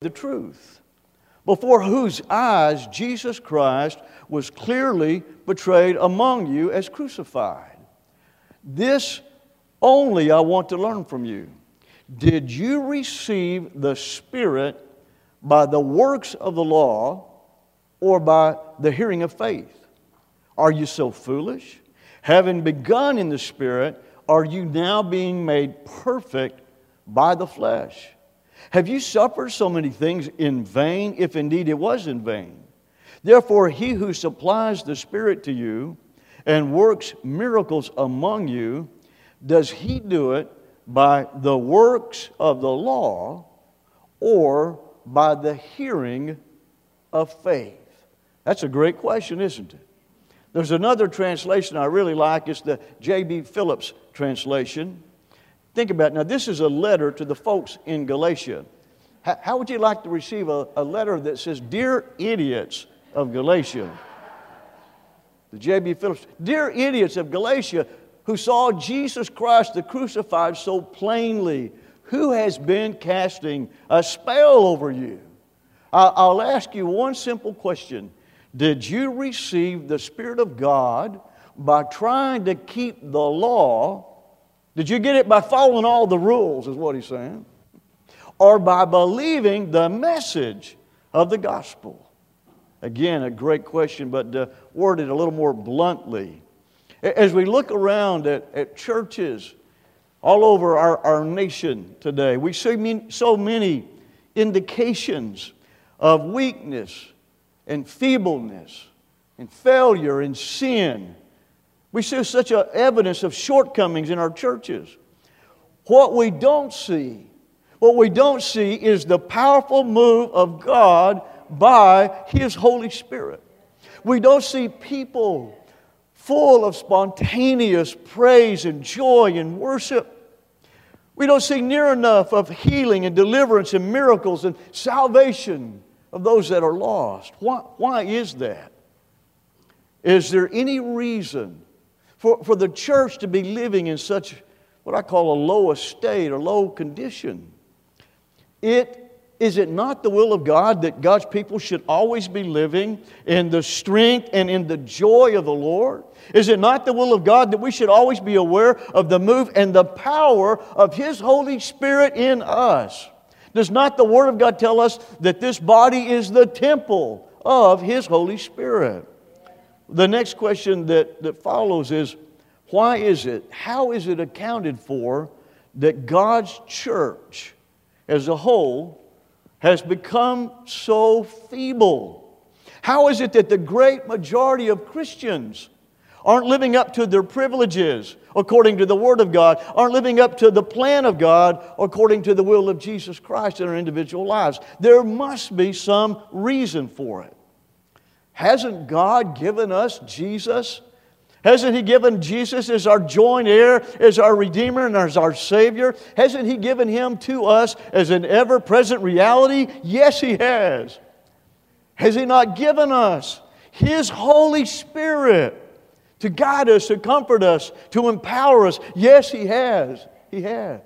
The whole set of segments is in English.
the truth, before whose eyes Jesus Christ was clearly portrayed among you as crucified. This only I want to learn from you. Did you receive the Spirit by the works of the law or by the hearing of faith? Are you so foolish? Having begun in the Spirit, are you now being made perfect by the flesh? Have you suffered so many things in vain, if indeed it was in vain? Therefore, he who supplies the Spirit to you and works miracles among you, does he do it by the works of the law or by the hearing of faith? That's a great question, isn't it? There's another translation I really like. It's the J.B. Phillips translation. Think about it. Now, this is a letter to the folks in Galatia. How would you like to receive a letter that says, "Dear idiots of Galatia"? The J.B. Phillips. "Dear idiots of Galatia who saw Jesus Christ the crucified so plainly, who has been casting a spell over you?" I'll ask you one simple question. Did you receive the Spirit of God by trying to keep the law? Did you get it by following all the rules, is what he's saying? Or by believing the message of the gospel? Again, a great question, but worded a little more bluntly. As we look around at churches all over our nation today, we see so many indications of weakness and feebleness and failure and sin. We see such evidence of shortcomings in our churches. What we don't see is the powerful move of God by His Holy Spirit. We don't see people full of spontaneous praise and joy and worship. We don't see near enough of healing and deliverance and miracles and salvation of those that are lost. Why is that? Is there any reason for the church to be living in such what I call a low estate or low condition? Is it not the will of God that God's people should always be living in the strength and in the joy of the Lord? Is it not the will of God that we should always be aware of the move and the power of His Holy Spirit in us? Does not the Word of God tell us that this body is the temple of His Holy Spirit? The next question that follows is, why is it, how is it accounted for that God's church as a whole has become so feeble? How is it that the great majority of Christians aren't living up to their privileges according to the Word of God, aren't living up to the plan of God according to the will of Jesus Christ in our individual lives? There must be some reason for it. Hasn't God given us Jesus? Hasn't He given Jesus as our joint heir, as our Redeemer, and as our Savior? Hasn't He given Him to us as an ever-present reality? Yes, He has. Has He not given us His Holy Spirit to guide us, to comfort us, to empower us? Yes, He has. He has.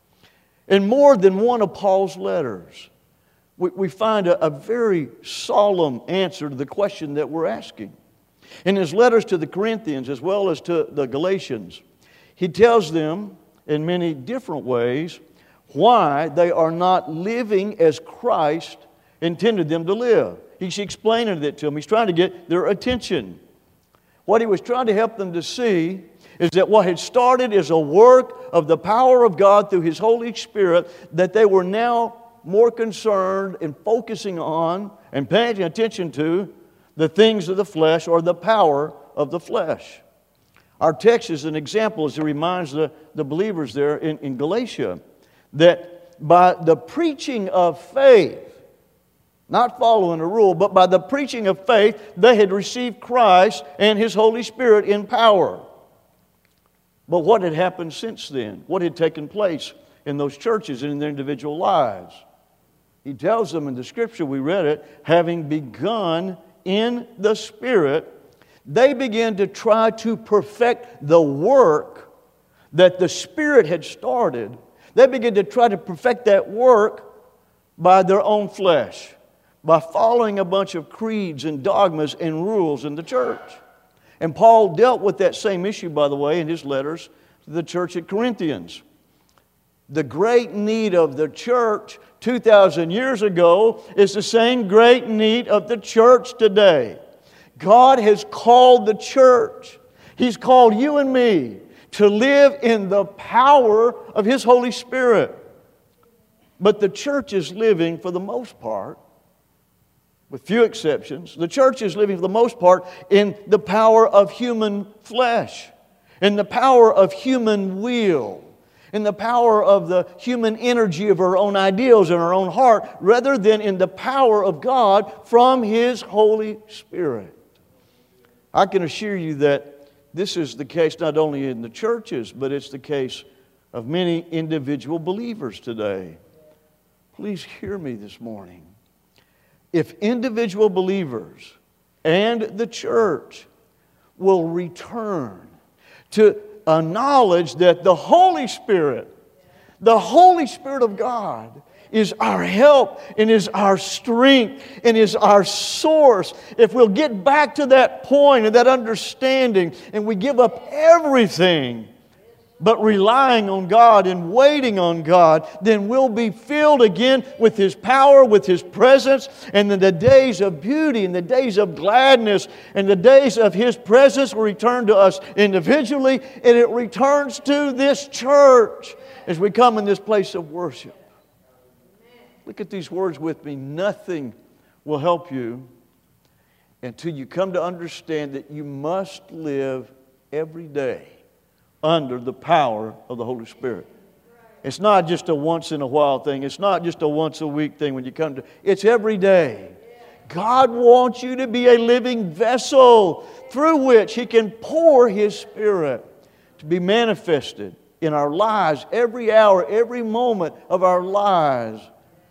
In more than one of Paul's letters, we find a very solemn answer to the question that we're asking. In his letters to the Corinthians as well as to the Galatians, he tells them in many different ways why they are not living as Christ intended them to live. He's explaining it to them. He's trying to get their attention. What he was trying to help them to see is that what had started as a work of the power of God through His Holy Spirit, that they were now more concerned in focusing on and paying attention to the things of the flesh or the power of the flesh. Our text is an example as it reminds the believers there in Galatia that by the preaching of faith, not following a rule, but by the preaching of faith, they had received Christ and His Holy Spirit in power. But what had happened since then? What had taken place in those churches and in their individual lives? He tells them in the Scripture, we read it, having begun in the Spirit, they began to try to perfect the work that the Spirit had started. They began to try to perfect that work by their own flesh, by following a bunch of creeds and dogmas and rules in the church. And Paul dealt with that same issue, by the way, in his letters to the church at Corinthians. The great need of the church 2,000 years ago is the same great need of the church today. God has called the church. He's called you and me to live in the power of His Holy Spirit. But the church is living, for the most part, with few exceptions, the church is living for the most part in the power of human flesh, in the power of human will, in the power of the human energy of our own ideals and our own heart, rather than in the power of God from His Holy Spirit. I can assure you that this is the case not only in the churches, but it's the case of many individual believers today. Please hear me this morning. If individual believers and the church will return to a knowledge that the Holy Spirit of God, is our help and is our strength and is our source. If we'll get back to that point and that understanding, and we give up everything but relying on God and waiting on God, then we'll be filled again with His power, with His presence, and then the days of beauty and the days of gladness and the days of His presence will return to us individually, and it returns to this church as we come in this place of worship. Look at these words with me. Nothing will help you until you come to understand that you must live every day under the power of the Holy Spirit. It's not just a once in a while thing. It's not just a once a week thing when you come to. It's every day. God wants you to be a living vessel through which He can pour His Spirit to be manifested in our lives every hour, every moment of our lives.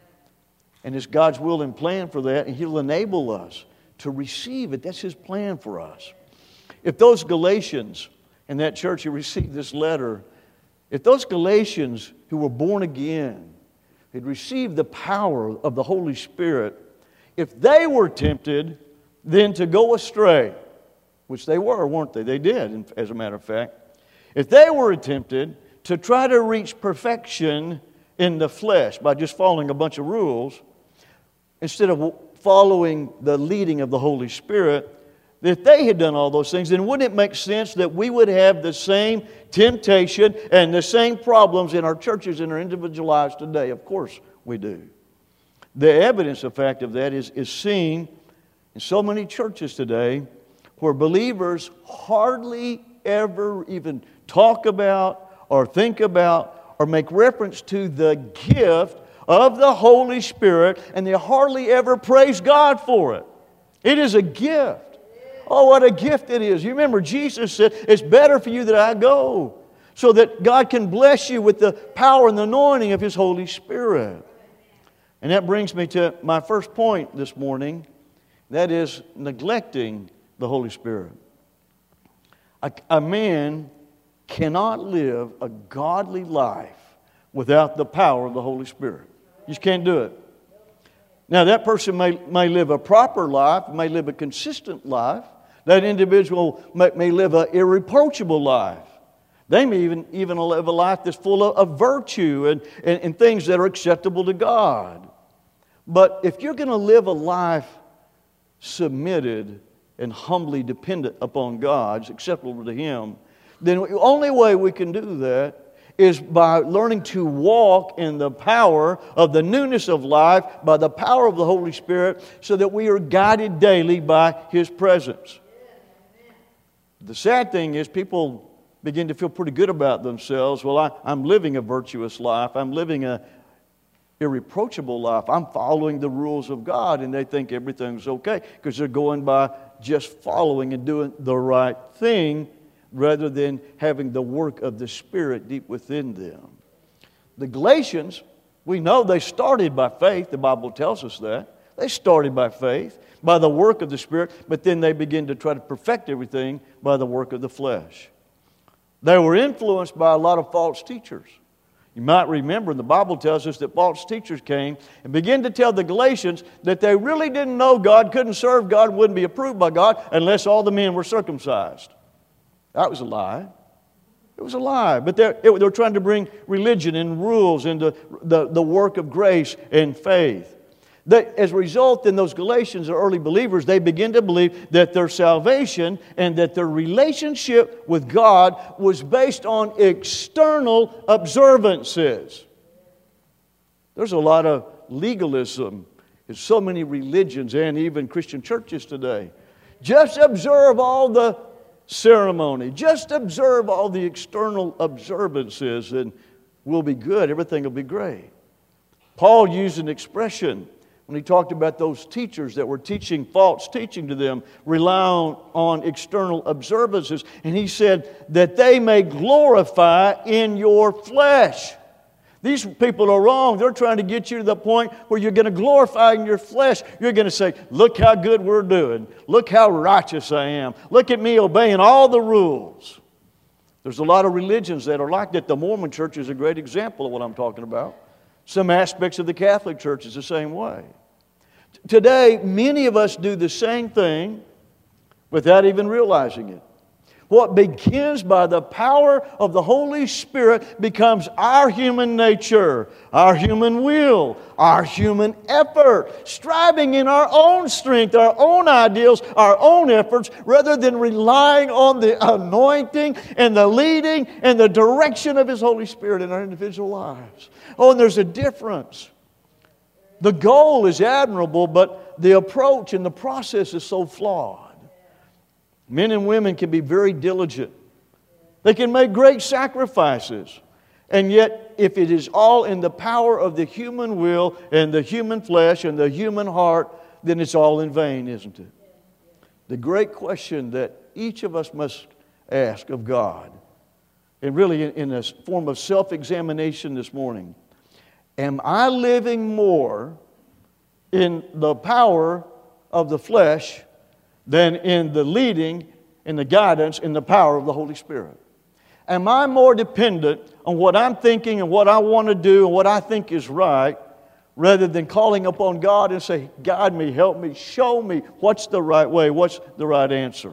And it's God's will and plan for that, and He'll enable us to receive it. That's His plan for us. If those Galatians in that church who received this letter, if those Galatians who were born again had received the power of the Holy Spirit, if they were tempted then to go astray, which they were, weren't they? They did, as a matter of fact. If they were tempted to try to reach perfection in the flesh by just following a bunch of rules, instead of following the leading of the Holy Spirit, if they had done all those things, then wouldn't it make sense that we would have the same temptation and the same problems in our churches and our individual lives today? Of course we do. The evidence, in fact, of that is seen in so many churches today where believers hardly ever even talk about or think about or make reference to the gift of the Holy Spirit, and they hardly ever praise God for it. It is a gift. Oh, what a gift it is. You remember Jesus said, it's better for you that I go, so that God can bless you with the power and the anointing of His Holy Spirit. And that brings me to my first point this morning. That is neglecting the Holy Spirit. A man cannot live a godly life without the power of the Holy Spirit. You just can't do it. Now, that person may live a proper life, may live a consistent life. That individual may live an irreproachable life. They may even live a life that's full of virtue and things that are acceptable to God. But if you're going to live a life submitted and humbly dependent upon God, acceptable to Him, then the only way we can do that is by learning to walk in the power of the newness of life, by the power of the Holy Spirit, so that we are guided daily by His presence. The sad thing is people begin to feel pretty good about themselves. Well, I'm living a virtuous life. I'm living an irreproachable life. I'm following the rules of God, and they think everything's okay because they're going by just following and doing the right thing, rather than having the work of the Spirit deep within them. The Galatians, we know they started by faith. The Bible tells us that. They started by faith, by the work of the Spirit, but then they began to try to perfect everything by the work of the flesh. They were influenced by a lot of false teachers. You might remember the Bible tells us that false teachers came and began to tell the Galatians that they really didn't know God, couldn't serve God, wouldn't be approved by God unless all the men were circumcised. That was a lie. It was a lie. But they're trying to bring religion and rules into the work of grace and faith. As a result, in those Galatians, the early believers, they begin to believe that their salvation and that their relationship with God was based on external observances. There's a lot of legalism in so many religions and even Christian churches today. Just observe all the ceremony. Just observe all the external observances and we'll be good. Everything will be great. Paul used an expression when he talked about those teachers that were teaching false teaching to them, relying on external observances. And he said that they may glorify in your flesh. These people are wrong. They're trying to get you to the point where you're going to glorify in your flesh. You're going to say, look how good we're doing. Look how righteous I am. Look at me obeying all the rules. There's a lot of religions that are like that. The Mormon Church is a great example of what I'm talking about. Some aspects of the Catholic Church is the same way. Today, many of us do the same thing without even realizing it. What begins by the power of the Holy Spirit becomes our human nature, our human will, our human effort, striving in our own strength, our own ideals, our own efforts, rather than relying on the anointing and the leading and the direction of His Holy Spirit in our individual lives. Oh, and there's a difference. The goal is admirable, but the approach and the process is so flawed. Men and women can be very diligent. They can make great sacrifices. And yet, if it is all in the power of the human will and the human flesh and the human heart, then it's all in vain, isn't it? The great question that each of us must ask of God, and really in a form of self-examination this morning, am I living more in the power of the flesh than in the leading and the guidance and the power of the Holy Spirit? Am I more dependent on what I'm thinking and what I want to do and what I think is right, rather than calling upon God and say, guide me, help me, show me what's the right way, what's the right answer?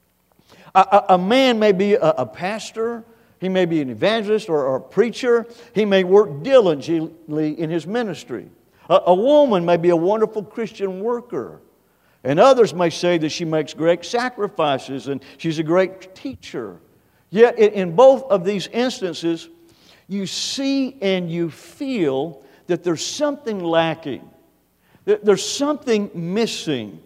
A man may be a pastor, he may be an evangelist or a preacher, he may work diligently in his ministry. A woman may be a wonderful Christian worker. And others may say that she makes great sacrifices and she's a great teacher. Yet in both of these instances, you see and you feel that there's something lacking. That there's something missing.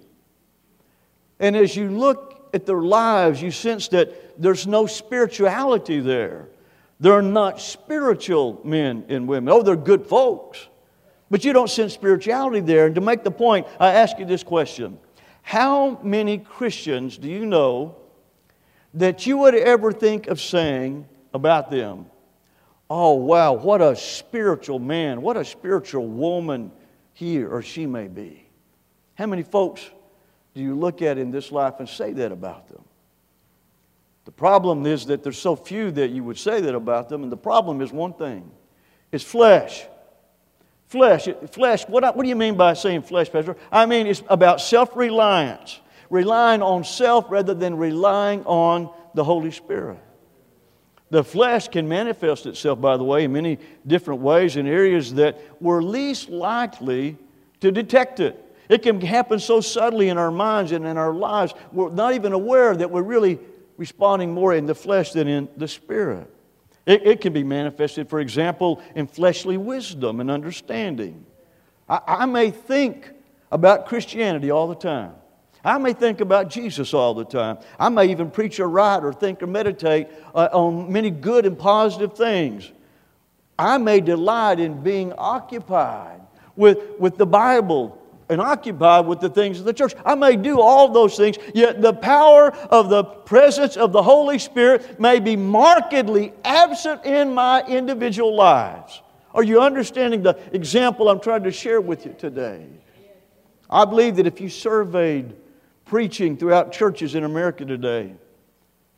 And as you look at their lives, you sense that there's no spirituality there. They're not spiritual men and women. Oh, they're good folks. But you don't sense spirituality there. And to make the point, I ask you this question. How many Christians do you know that you would ever think of saying about them, oh, wow, what a spiritual man, what a spiritual woman he or she may be? How many folks do you look at in this life and say that about them? The problem is that there's so few that you would say that about them, and the problem is one thing. It's flesh. Flesh. What do you mean by saying flesh, Pastor? I mean it's about self-reliance. Relying on self rather than relying on the Holy Spirit. The flesh can manifest itself, by the way, in many different ways in areas that we're least likely to detect it. It can happen so subtly in our minds and in our lives, we're not even aware that we're really responding more in the flesh than in the Spirit. It can be manifested, for example, in fleshly wisdom and understanding. I may think about Christianity all the time. I may think about Jesus all the time. I may even preach or write or think or meditate on many good and positive things. I may delight in being occupied with the Bible and occupied with the things of the church. I may do all those things, yet the power of the presence of the Holy Spirit may be markedly absent in my individual lives. Are you understanding the example I'm trying to share with you today? I believe that if you surveyed preaching throughout churches in America today,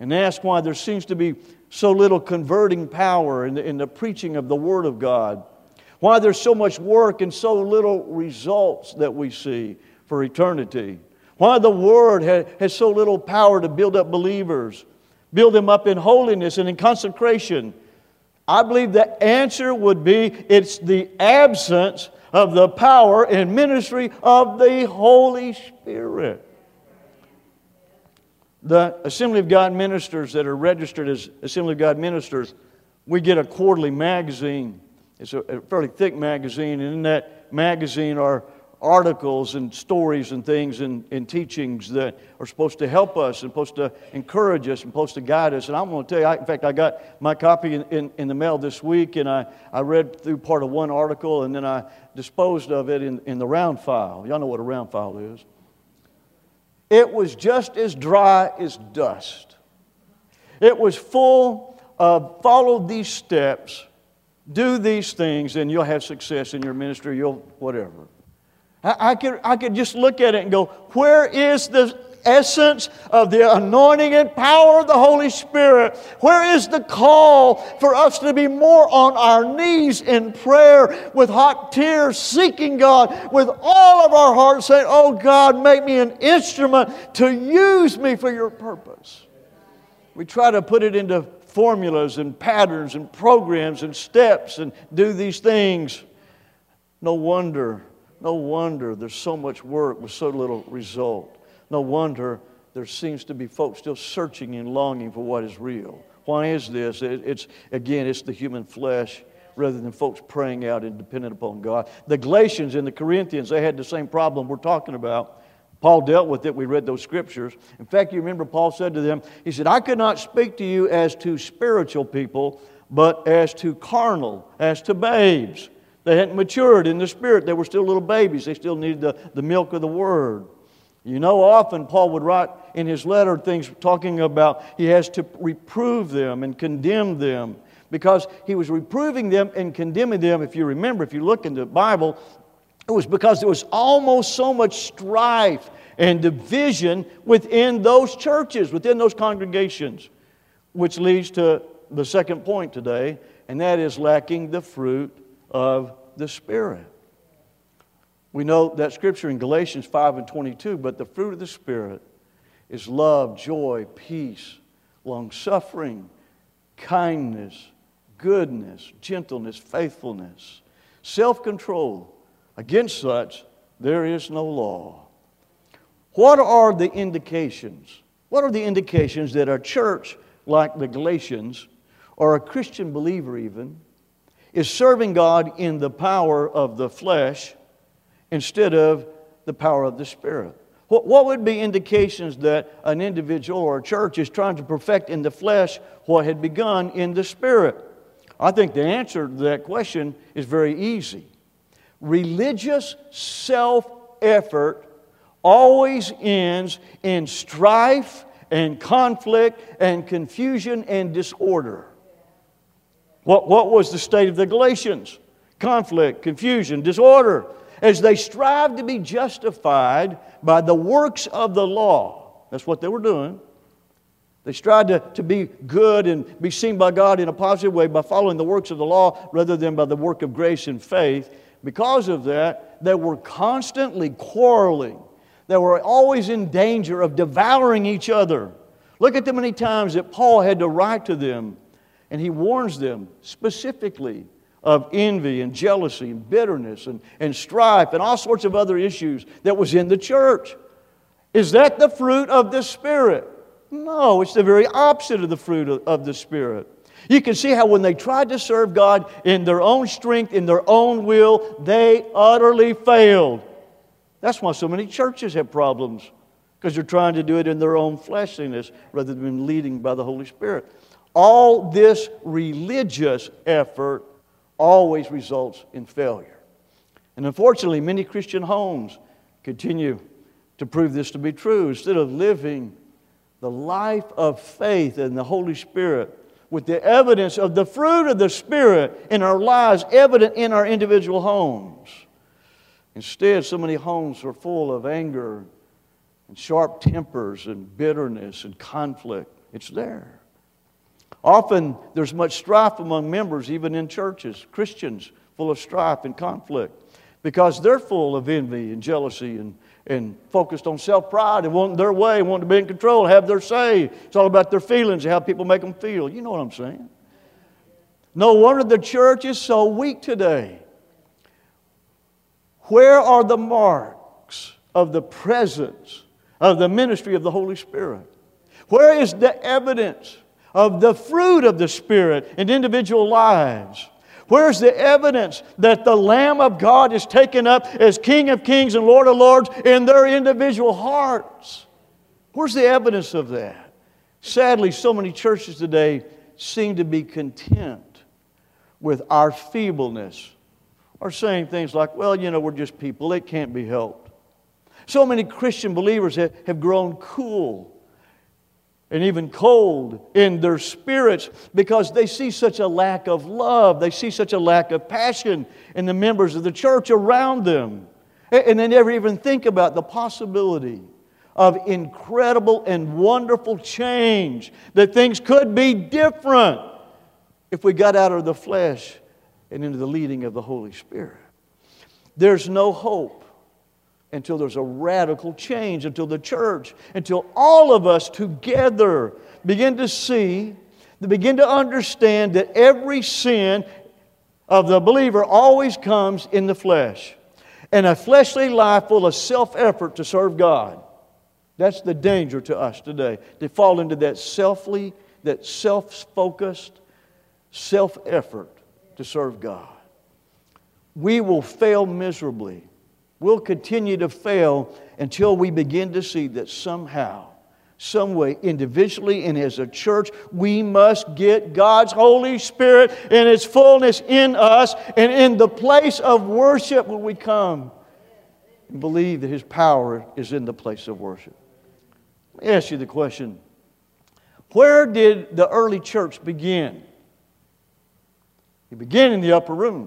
and ask why there seems to be so little converting power in the preaching of the Word of God. Why there's so much work and so little results that we see for eternity. Why the Word has so little power to build up believers, build them up in holiness and in consecration. I believe the answer would be it's the absence of the power and ministry of the Holy Spirit. The Assembly of God ministers that are registered as Assembly of God ministers, we get a quarterly magazine. It's a fairly thick magazine, and in that magazine are articles and stories and things and teachings that are supposed to help us and supposed to encourage us and supposed to guide us. And I'm going to tell you, in fact, I got my copy in the mail this week, and I read through part of one article, and then I disposed of it in the round file. Y'all know what a round file is. It was just as dry as dust. It was full of follow these steps, do these things, and you'll have success in your ministry, you'll whatever. I could just look at it and go, where is the essence of the anointing and power of the Holy Spirit? Where is the call for us to be more on our knees in prayer with hot tears, seeking God with all of our hearts, saying, oh God, make me an instrument to use me for your purpose. We try to put it into formulas and patterns and programs and steps and do these things. No wonder there's so much work with so little result. No wonder there seems to be folks still searching and longing for what is real. Why is this? It's the human flesh rather than folks praying out and dependent upon God. The Galatians and the Corinthians, they had the same problem we're talking about. Paul dealt with it. We read those scriptures. In fact, you remember Paul said to them, he said, I could not speak to you as to spiritual people, but as to carnal, as to babes. They hadn't matured in the Spirit. They were still little babies. They still needed the milk of the Word. You know, often Paul would write in his letter things talking about he has to reprove them and condemn them, because he was reproving them and condemning them. If you remember, if you look in the Bible, it was because there was almost so much strife and division within those churches, within those congregations, which leads to the second point today, and that is lacking the fruit of the Spirit. We know that scripture in Galatians 5:22, but the fruit of the Spirit is love, joy, peace, long-suffering, kindness, goodness, gentleness, faithfulness, self-control. Against such there is no law. What are the indications? What are the indications that a church like the Galatians, or a Christian believer even, is serving God in the power of the flesh instead of the power of the Spirit? What would be indications that an individual or a church is trying to perfect in the flesh what had begun in the Spirit? I think the answer to that question is very easy. Religious self-effort always ends in strife and conflict and confusion and disorder. What was the state of the Galatians? Conflict, confusion, disorder, as they strived to be justified by the works of the law. That's what they were doing. They strived to be good and be seen by God in a positive way by following the works of the law rather than by the work of grace and faith. Because of that, they were constantly quarreling. They were always in danger of devouring each other. Look at the many times that Paul had to write to them, and he warns them specifically of envy and jealousy and bitterness and strife and all sorts of other issues that was in the church. Is that the fruit of the Spirit? No, it's the very opposite of the fruit of the Spirit. You can see how when they tried to serve God in their own strength, in their own will, they utterly failed. That's why so many churches have problems, because they're trying to do it in their own fleshliness rather than leading by the Holy Spirit. All this religious effort always results in failure. And unfortunately, many Christian homes continue to prove this to be true. Instead of living the life of faith in the Holy Spirit with the evidence of the fruit of the Spirit in our lives evident in our individual homes. Instead, so many homes are full of anger and sharp tempers and bitterness and conflict. It's there. Often there's much strife among members, even in churches, Christians full of strife and conflict, because they're full of envy and jealousy and focused on self-pride and wanting their way, wanting to be in control, have their say. It's all about their feelings and how people make them feel. You know what I'm saying? No wonder the church is so weak today. Where are the marks of the presence of the ministry of the Holy Spirit? Where is the evidence of the fruit of the Spirit in individual lives? Where's the evidence that the Lamb of God is taken up as King of Kings and Lord of Lords in their individual hearts? Where's the evidence of that? Sadly, so many churches today seem to be content with our feebleness, or saying things like, well, you know, we're just people. It can't be helped. So many Christian believers have grown cool and even cold in their spirits because they see such a lack of love. They see such a lack of passion in the members of the church around them. And they never even think about the possibility of incredible and wonderful change, that things could be different if we got out of the flesh and into the leading of the Holy Spirit. There's no hope until there's a radical change, until the church, until all of us together begin to see, begin to understand that every sin of the believer always comes in the flesh. And a fleshly life full of self-effort to serve God. That's the danger to us today, to fall into that self-focused, self-effort to serve God. We will fail miserably. We'll continue to fail until we begin to see that somehow, some way, individually and as a church, we must get God's Holy Spirit in its fullness in us, and in the place of worship when we come and believe that His power is in the place of worship. Let me ask you the question, where did the early church begin? It began in the upper room.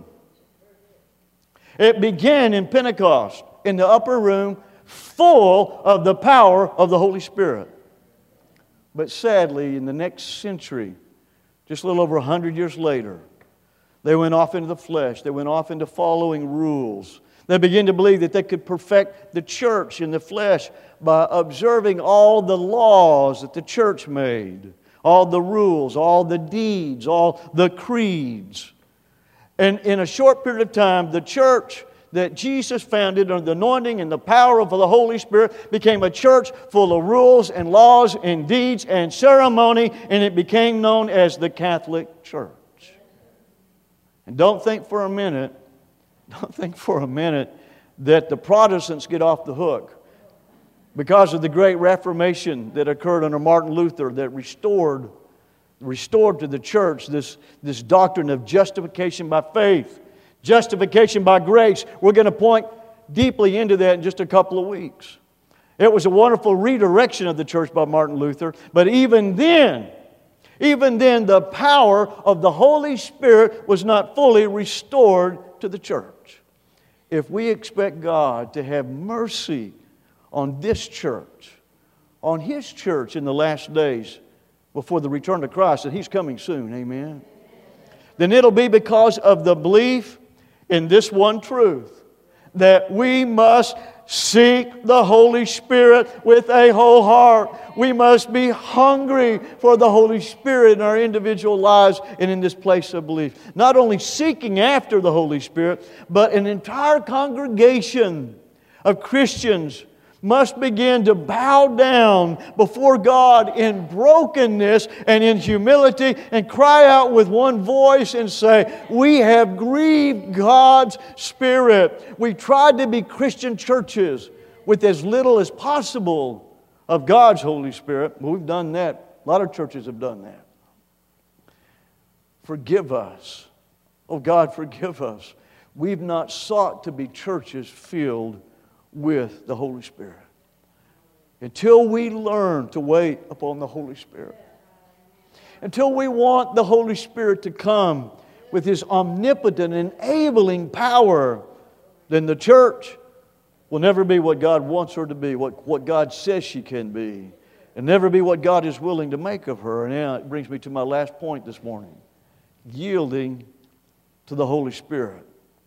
It began in Pentecost, in the upper room, full of the power of the Holy Spirit. But sadly, in the next century, just a little over 100 years later, they went off into the flesh. They went off into following rules. They began to believe that they could perfect the church in the flesh by observing all the laws that the church made, all the rules, all the deeds, all the creeds. And in a short period of time, the church that Jesus founded under the anointing and the power of the Holy Spirit became a church full of rules and laws and deeds and ceremony, and it became known as the Catholic Church. And don't think for a minute that the Protestants get off the hook because of the great Reformation that occurred under Martin Luther that restored to the church this doctrine of justification by faith, justification by grace. We're going to point deeply into that in just a couple of weeks. It was a wonderful redirection of the church by Martin Luther, but even then, the power of the Holy Spirit was not fully restored to the church. If we expect God to have mercy on this church, on His church in the last days, before the return of Christ, and He's coming soon, amen, then it'll be because of the belief in this one truth, that we must seek the Holy Spirit with a whole heart. We must be hungry for the Holy Spirit in our individual lives and in this place of belief. Not only seeking after the Holy Spirit, but an entire congregation of Christians must begin to bow down before God in brokenness and in humility and cry out with one voice and say, we have grieved God's Spirit. We tried to be Christian churches with as little as possible of God's Holy Spirit. We've done that. A lot of churches have done that. Forgive us. Oh God, forgive us. We've not sought to be churches filled with the Holy Spirit. Until we learn to wait upon the Holy Spirit. Until we want the Holy Spirit to come with His omnipotent, enabling power, then the church will never be what God wants her to be, what God says she can be. and never be what God is willing to make of her. And now it brings me to my last point this morning. Yielding to the Holy Spirit.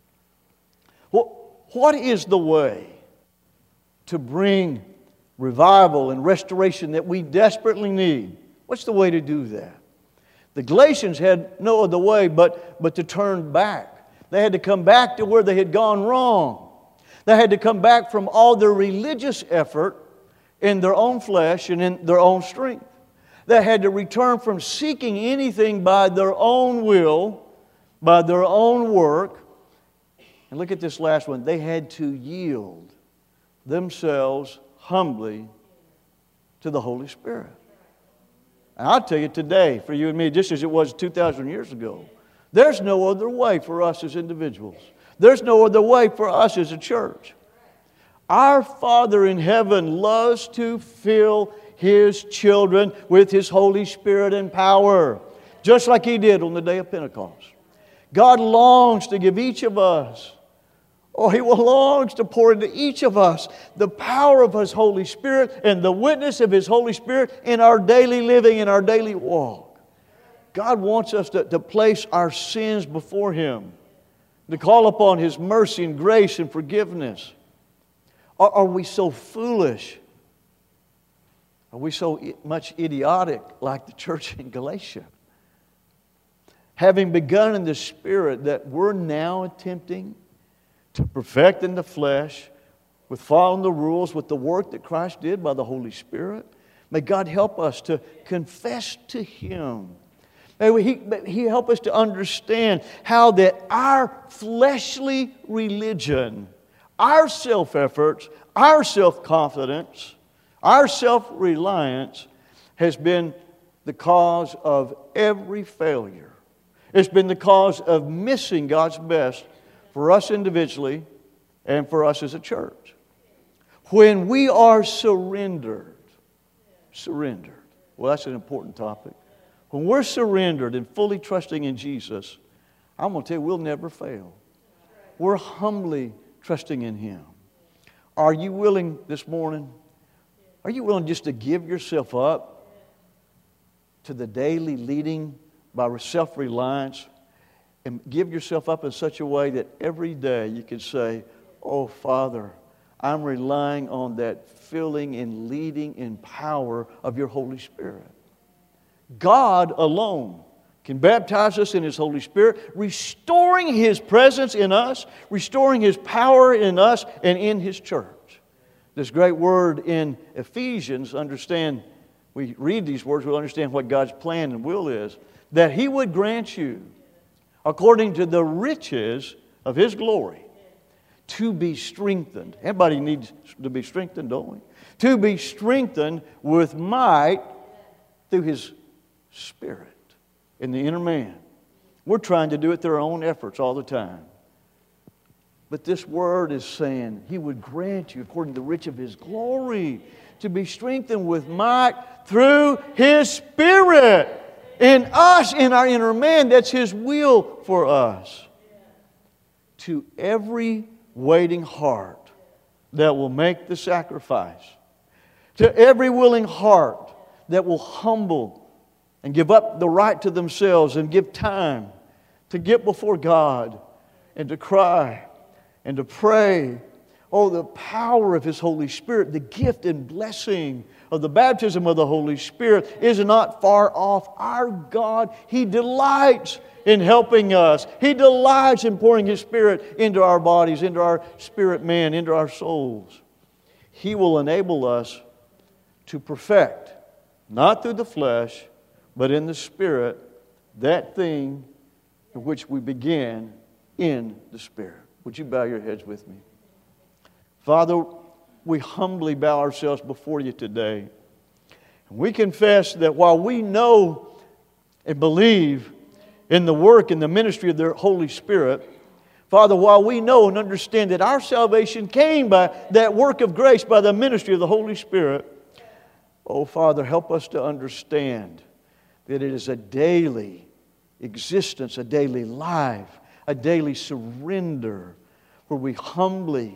Well, what is the way to bring revival and restoration that we desperately need? What's the way to do that? The Galatians had no other way but to turn back. They had to come back to where they had gone wrong. They had to come back from all their religious effort in their own flesh and in their own strength. They had to return from seeking anything by their own will, by their own work. And look at this last one. They had to yield themselves humbly to the Holy Spirit. And I'll tell you today, for you and me, just as it was 2,000 years ago, there's no other way for us as individuals. There's no other way for us as a church. Our Father in heaven loves to fill His children with His Holy Spirit and power, just like He did on the day of Pentecost. God longs to give each of us, He longs to pour into each of us the power of His Holy Spirit and the witness of His Holy Spirit in our daily living, in our daily walk. God wants us to place our sins before Him, to call upon His mercy and grace and forgiveness. Are we so foolish? Are we so much idiotic like the church in Galatia? Having begun in the Spirit, that we're now attempting to perfect in the flesh with following the rules, with the work that Christ did by the Holy Spirit. May God help us to confess to Him. May He help us to understand how that our fleshly religion, our self-efforts, our self-confidence, our self-reliance has been the cause of every failure. It's been the cause of missing God's best for us individually and for us as a church. When we are surrendered, well, that's an important topic. When we're surrendered and fully trusting in Jesus, I'm going to tell you, we'll never fail. We're humbly trusting in Him. Are you willing this morning? Are you willing just to give yourself up to the daily leading by self-reliance and give yourself up in such a way that every day you can say, "Oh, Father, I'm relying on that filling and leading and power of your Holy Spirit." God alone can baptize us in His Holy Spirit, restoring His presence in us, restoring His power in us and in His church. This great word in Ephesians, understand, we read these words, we'll understand what God's plan and will is, that He would grant you, according to the riches of His glory, to be strengthened. Everybody needs to be strengthened, don't we? To be strengthened with might through His Spirit in the inner man. We're trying to do it through our own efforts all the time. But this word is saying He would grant you, according to the riches of His glory, to be strengthened with might through His Spirit in us, in our inner man. That's His will for us. To every waiting heart that will make the sacrifice, to every willing heart that will humble and give up the right to themselves and give time to get before God and to cry and to pray. Oh, the power of His Holy Spirit, the gift and blessing of the baptism of the Holy Spirit is not far off. Our God, He delights in helping us. He delights in pouring His Spirit into our bodies, into our spirit man, into our souls. He will enable us to perfect, not through the flesh, but in the Spirit, that thing in which we began in the Spirit. Would you bow your heads with me? Father, we humbly bow ourselves before You today. We confess that while we know and believe in the work and the ministry of the Holy Spirit, Father, while we know and understand that our salvation came by that work of grace, by the ministry of the Holy Spirit, oh, Father, help us to understand that it is a daily existence, a daily life, a daily surrender where we humbly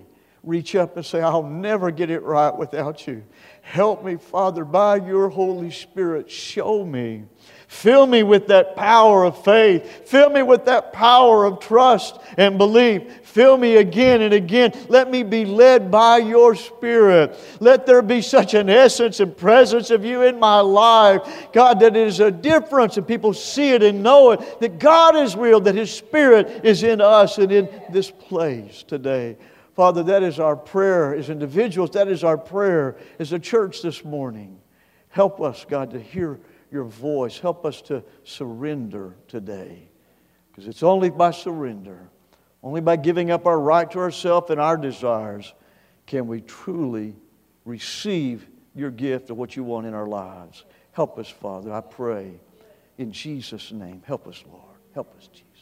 reach up and say, I'll never get it right without you. Help me, Father, by your Holy Spirit. Show me. Fill me with that power of faith. Fill me with that power of trust and belief. Fill me again and again. Let me be led by your Spirit. Let there be such an essence and presence of you in my life, God, that it is a difference and people see it and know it, that God is real, that His Spirit is in us and in this place today. Father, that is our prayer as individuals. That is our prayer as a church this morning. Help us, God, to hear your voice. Help us to surrender today. Because it's only by surrender, only by giving up our right to ourselves and our desires, can we truly receive your gift of what you want in our lives. Help us, Father, I pray. In Jesus' name, help us, Lord. Help us, Jesus.